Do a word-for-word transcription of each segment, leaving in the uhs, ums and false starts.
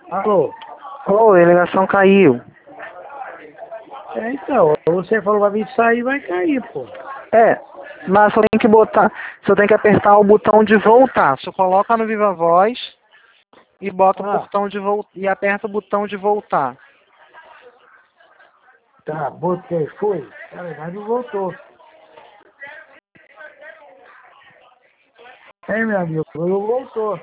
Alô? Oi, a ligação caiu. É, então, você falou pra mim sair, vai cair, pô. É, mas só tem que botar, só tem que apertar o botão de voltar. Você coloca no Viva Voz e bota o Ah, botão de voltar e aperta o botão de voltar. tá, botei, fui. Cara, mas não voltou. Hein, meu amigo? Não voltou.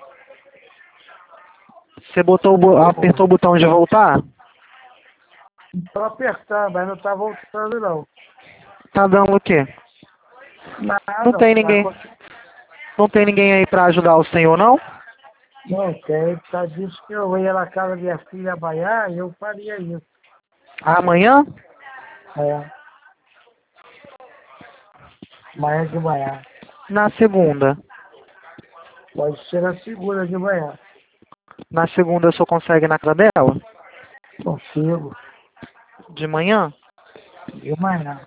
Você botou o, bo- apertou o botão de voltar? Tô apertando, mas não tá voltando, não. Tá dando o quê? Não Nada, tem vai ninguém, continuar. não tem ninguém aí pra ajudar o senhor, não? Não tem, tá disse que eu ia na casa da minha filha amanhã e eu faria isso. Amanhã? É, amanhã de manhã. Na segunda. Pode ser na segunda de manhã. Na segunda o senhor consegue ir na casa dela? Consigo, De manhã? de manhã.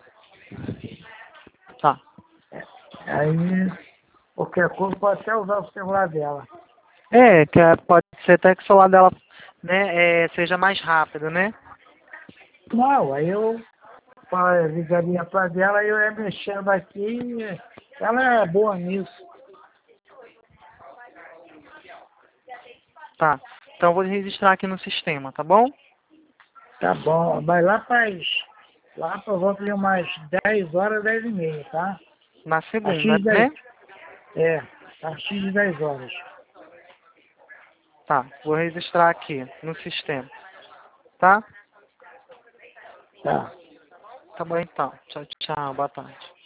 Tá. Aí, qualquer coisa, pode até usar o celular dela. É, que é- pode ser até que o celular dela, né, é, seja mais rápido, né? Não, aí eu fa- ligaria pra dela e eu ia mexendo aqui. Ela é boa nisso. Tá. Então eu vou registrar aqui no sistema, tá bom? Tá bom, vai lá para lá para volta de umas dez horas, dez e meia, tá? Na A segunda, X dez. né? É, a X de dez horas. Tá. Vou registrar aqui no sistema. Tá? Tá. Tá bom então. Tchau, tchau. Boa tarde.